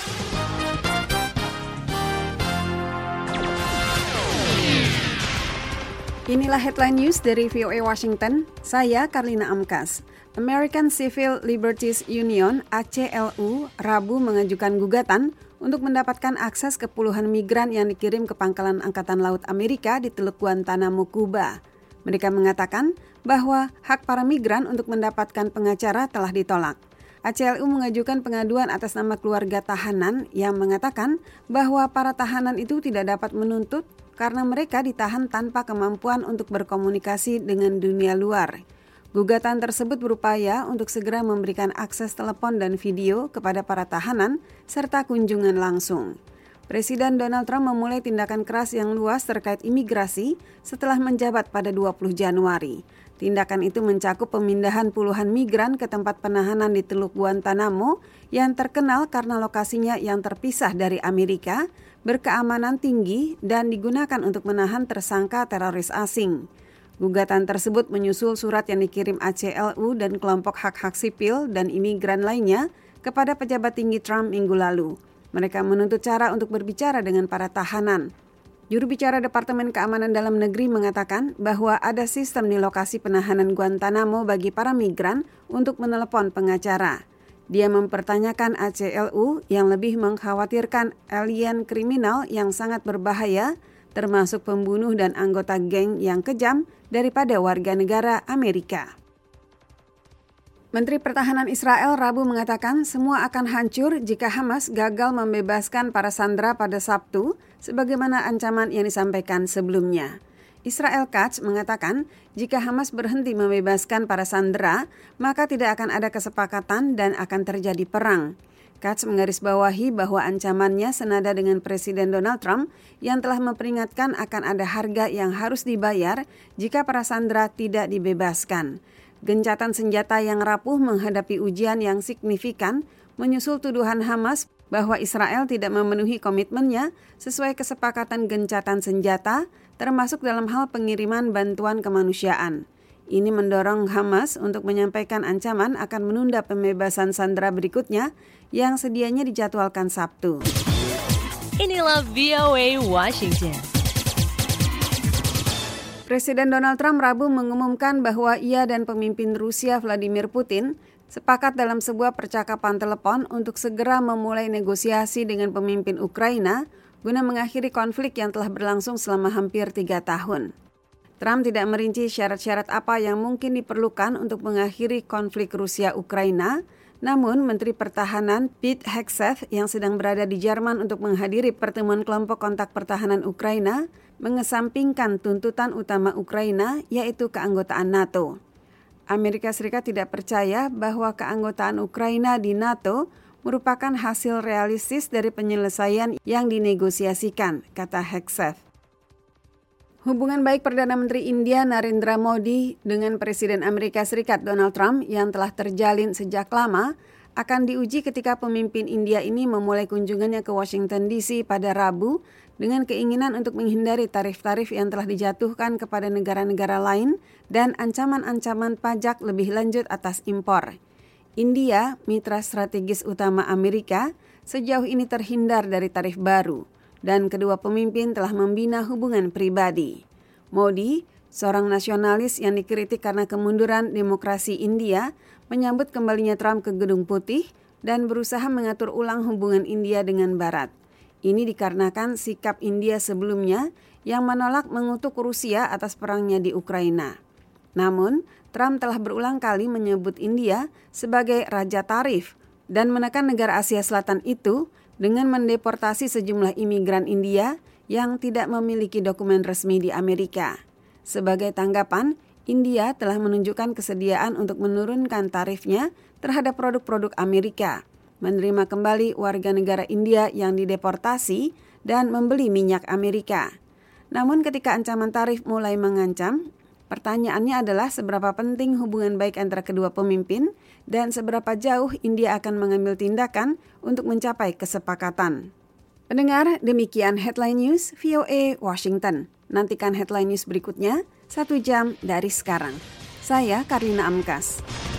Inilah headline news dari VOA Washington, saya Karlina Amkas. American Civil Liberties Union (ACLU) Rabu mengajukan gugatan untuk mendapatkan akses ke puluhan migran yang dikirim ke pangkalan Angkatan Laut Amerika di Teluk Guantanamo, Kuba. Mereka mengatakan bahwa hak para migran untuk mendapatkan pengacara telah ditolak. ACLU mengajukan pengaduan atas nama keluarga tahanan yang mengatakan bahwa para tahanan itu tidak dapat menuntut karena mereka ditahan tanpa kemampuan untuk berkomunikasi dengan dunia luar. Gugatan tersebut berupaya untuk segera memberikan akses telepon dan video kepada para tahanan serta kunjungan langsung. Presiden Donald Trump memulai tindakan keras yang luas terkait imigrasi setelah menjabat pada 20 Januari. Tindakan itu mencakup pemindahan puluhan migran ke tempat penahanan di Teluk Guantanamo yang terkenal karena lokasinya yang terpisah dari Amerika, berkeamanan tinggi, dan digunakan untuk menahan tersangka teroris asing. Gugatan tersebut menyusul surat yang dikirim ACLU dan kelompok hak-hak sipil dan imigran lainnya kepada pejabat tinggi Trump minggu lalu. Mereka menuntut cara untuk berbicara dengan para tahanan. Juru bicara Departemen Keamanan Dalam Negeri mengatakan bahwa ada sistem di lokasi penahanan Guantanamo bagi para migran untuk menelepon pengacara. Dia mempertanyakan ACLU yang lebih mengkhawatirkan alien kriminal yang sangat berbahaya, termasuk pembunuh dan anggota geng yang kejam, daripada warga negara Amerika. Menteri Pertahanan Israel Rabu mengatakan semua akan hancur jika Hamas gagal membebaskan para sandera pada Sabtu, sebagaimana ancaman yang disampaikan sebelumnya. Israel Katz mengatakan jika Hamas berhenti membebaskan para sandera, maka tidak akan ada kesepakatan dan akan terjadi perang. Katz menggarisbawahi bahwa ancamannya senada dengan Presiden Donald Trump yang telah memperingatkan akan ada harga yang harus dibayar jika para sandera tidak dibebaskan. Gencatan senjata yang rapuh menghadapi ujian yang signifikan menyusul tuduhan Hamas bahwa Israel tidak memenuhi komitmennya sesuai kesepakatan gencatan senjata, termasuk dalam hal pengiriman bantuan kemanusiaan. Ini mendorong Hamas untuk menyampaikan ancaman akan menunda pembebasan sandera berikutnya yang sedianya dijadwalkan Sabtu. Inilah VOA Washington. Presiden Donald Trump Rabu mengumumkan bahwa ia dan pemimpin Rusia Vladimir Putin sepakat dalam sebuah percakapan telepon untuk segera memulai negosiasi dengan pemimpin Ukraina guna mengakhiri konflik yang telah berlangsung selama hampir 3 tahun. Trump tidak merinci syarat-syarat apa yang mungkin diperlukan untuk mengakhiri konflik Rusia-Ukraina, namun Menteri Pertahanan Pete Hegseth yang sedang berada di Jerman untuk menghadiri pertemuan kelompok kontak pertahanan Ukraina mengesampingkan tuntutan utama Ukraina, yaitu keanggotaan NATO. Amerika Serikat tidak percaya bahwa keanggotaan Ukraina di NATO merupakan hasil realistis dari penyelesaian yang dinegosiasikan, kata Hegseth. Hubungan baik Perdana Menteri India Narendra Modi dengan Presiden Amerika Serikat Donald Trump yang telah terjalin sejak lama akan diuji ketika pemimpin India ini memulai kunjungannya ke Washington DC pada Rabu dengan keinginan untuk menghindari tarif-tarif yang telah dijatuhkan kepada negara-negara lain dan ancaman-ancaman pajak lebih lanjut atas impor. India, mitra strategis utama Amerika, sejauh ini terhindar dari tarif baru, dan kedua pemimpin telah membina hubungan pribadi. Modi, seorang nasionalis yang dikritik karena kemunduran demokrasi India, menyambut kembalinya Trump ke Gedung Putih dan berusaha mengatur ulang hubungan India dengan Barat. Ini dikarenakan sikap India sebelumnya yang menolak mengutuk Rusia atas perangnya di Ukraina. Namun, Trump telah berulang kali menyebut India sebagai raja tarif dan menekan negara Asia Selatan itu dengan mendeportasi sejumlah imigran India yang tidak memiliki dokumen resmi di Amerika. Sebagai tanggapan, India telah menunjukkan kesediaan untuk menurunkan tarifnya terhadap produk-produk Amerika, menerima kembali warga negara India yang dideportasi, dan membeli minyak Amerika. Namun ketika ancaman tarif mulai mengancam, pertanyaannya adalah seberapa penting hubungan baik antara kedua pemimpin dan seberapa jauh India akan mengambil tindakan untuk mencapai kesepakatan. Pendengar, demikian Headline News VOA Washington. Nantikan Headline News berikutnya 1 jam dari sekarang. Saya Karlina Amkas.